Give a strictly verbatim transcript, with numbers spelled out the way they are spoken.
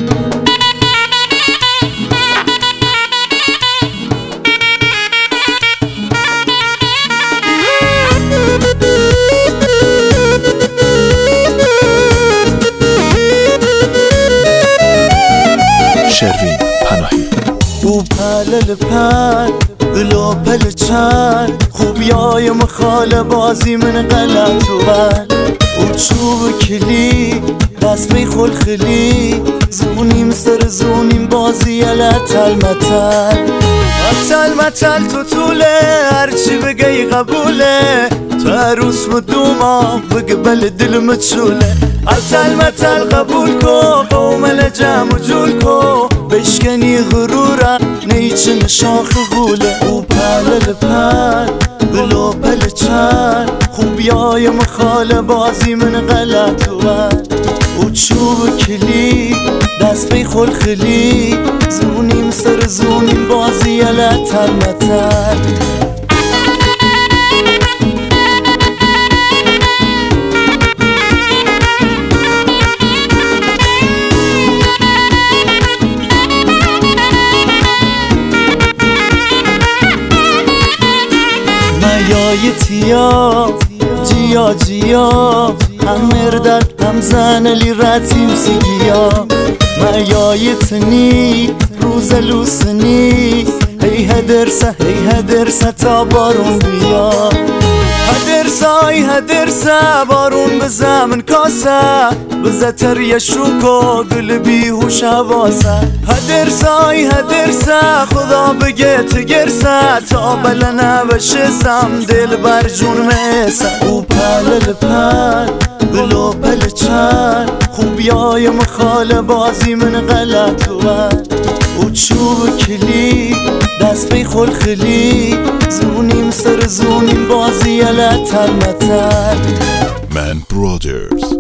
شروین پناهی. او پلل پل دلو پل چند خوبیای مخال بازی من غلط و بل او چوب کلی دست می خل خلی زونیم سر زونیم بازی لطل متل متل متل تو طوله هرچی بگی قبوله تو عروس و دوما بقبل دل مچوله متل متل قبول کو قومل جمع جول کو بشکنی غرورم نیچن شاخ گوله او پلل پل دلو پل چند خوبیای مخال بازی من غلط و بد او چوب کلی دست بی خل خلی زونیم سر زونیم بازی لطل متل مایای تیا جیا جیا هم مردد هم زن لی رتیم سیگیا مایای تنی روز لوسنی هی هدرسه هی هدرسه تا بارون بیا هدرسه ای هدرسه بارون بزه من کاسه بزه تر شوکو دل بیهوش حواسه هدرسه ای هدرسه خدا بگه تگرسه تا بلنه بشسم دل بر جون میسه او پلل پل دلو پل چند خوبیای مخال بازی من غلط و بد او چوب کلی دست بی خل خلی زونیم سر زونیم بازی لطل متل من برادرز.